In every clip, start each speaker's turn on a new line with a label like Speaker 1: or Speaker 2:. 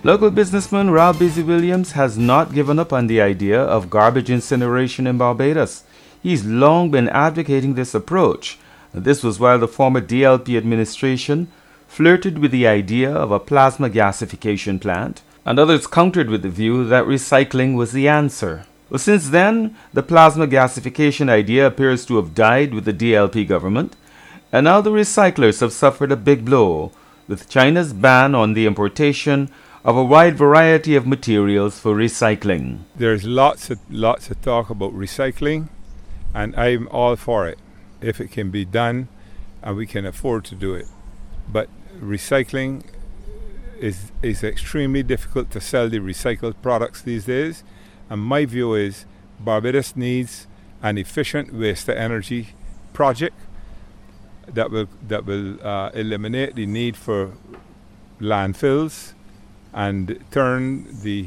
Speaker 1: Local businessman Ralph Busy Williams has not given up on the idea of garbage incineration in Barbados. He's long been advocating this approach. This was while the former DLP administration flirted with the idea of a plasma gasification plant, and others countered with the view that recycling was the answer. Well, since then, the plasma gasification idea appears to have died with the DLP government, and now the recyclers have suffered a big blow, with China's ban on the importation of a wide variety of materials for recycling.
Speaker 2: There's lots of talk about recycling, and I'm all for it if it can be done and we can afford to do it. But recycling is extremely difficult to sell the recycled products these days, and my view is Barbados needs an efficient waste-to-energy project that will eliminate the need for landfills and turn the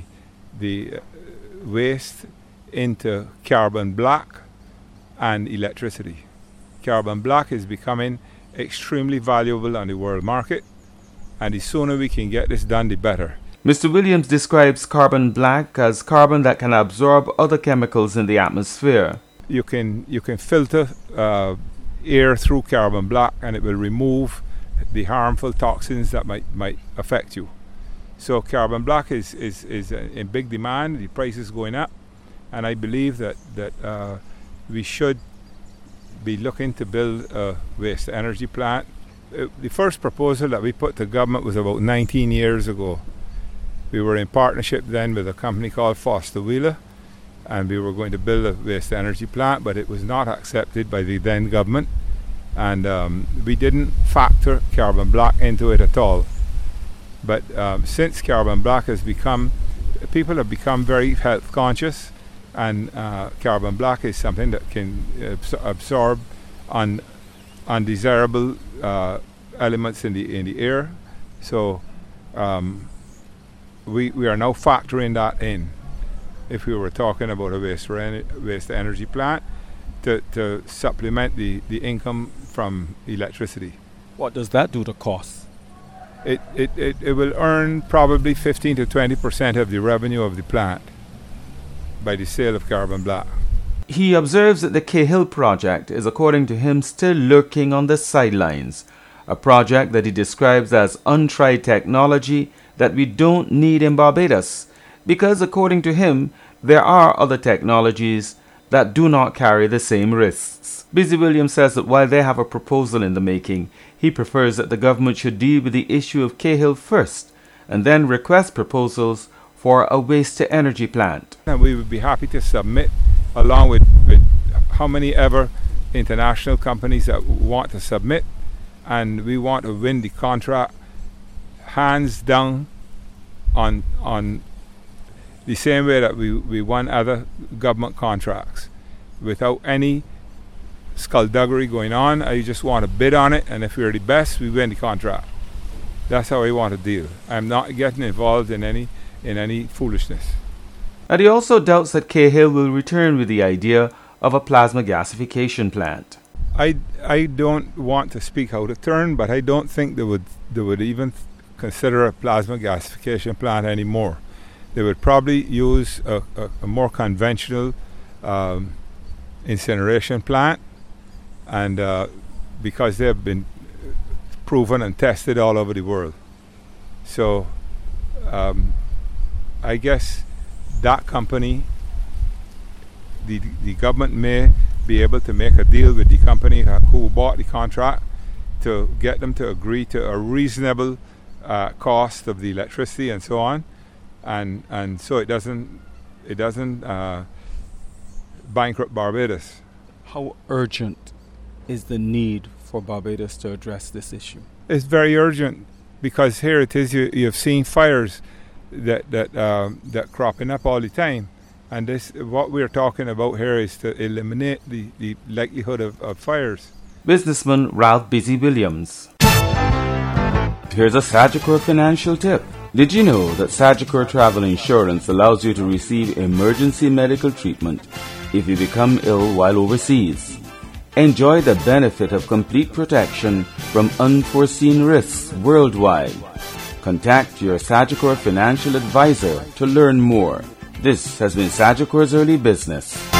Speaker 2: waste into carbon black and electricity. Carbon black is becoming extremely valuable on the world market, and the sooner we can get this done, the better.
Speaker 1: Mr. Williams describes carbon black as carbon that can absorb other chemicals in the atmosphere.
Speaker 2: You can filter air through carbon black, and it will remove the harmful toxins that might affect you. So carbon black is in big demand. The price is going up, and I believe that we should be looking to build a waste energy plant. The first proposal that we put to government was about 19 years ago. We were in partnership then with a company called Foster Wheeler, and we were going to build a waste energy plant, but it was not accepted by the then government, and we didn't factor carbon black into it at all. But since carbon black people have become very health conscious, and carbon black is something that can absorb undesirable elements in the air. So we are now factoring that in. If we were talking about a waste energy plant to supplement the income from electricity.
Speaker 3: What does that do to costs?
Speaker 2: It will earn probably 15 to 20% of the revenue of the plant by the sale of carbon black.
Speaker 1: He observes that the Cahill project is, according to him, still lurking on the sidelines, a project that he describes as untried technology that we don't need in Barbados, because, according to him, there are other technologies that do not carry the same risks. Busy Williams says that while they have a proposal in the making, he prefers that the government should deal with the issue of Cahill first, and then request proposals for a waste-to-energy plant.
Speaker 2: And we would be happy to submit, along with how many ever international companies that want to submit, and we want to win the contract hands down on the same way that we won other government contracts, without any skullduggery going on. I just want to bid on it, and if we're the best, we win the contract. That's how I want to deal. I'm not getting involved in any foolishness.
Speaker 1: And he also doubts that Cahill will return with the idea of a plasma gasification plant.
Speaker 2: I don't want to speak out of turn, but I don't think they would even consider a plasma gasification plant anymore. They would probably use a more conventional incineration plant, and because they have been proven and tested all over the world. So I guess that company, the government may be able to make a deal with the company who bought the contract to get them to agree to a reasonable cost of the electricity and so on, and so it doesn't bankrupt Barbados.
Speaker 3: How urgent is the need for Barbados to address this issue?
Speaker 2: It's very urgent, because here it is. You've seen fires that cropping up all the time, and this, what we're talking about here, is to eliminate the likelihood of fires.
Speaker 1: Businessman Ralph Busy Williams. Here's a Sagicor financial tip. Did you know that Sagicor Travel Insurance allows you to receive emergency medical treatment if you become ill while overseas? Enjoy the benefit of complete protection from unforeseen risks worldwide. Contact your Sagicor financial advisor to learn more. This has been Sagicor's Early Business.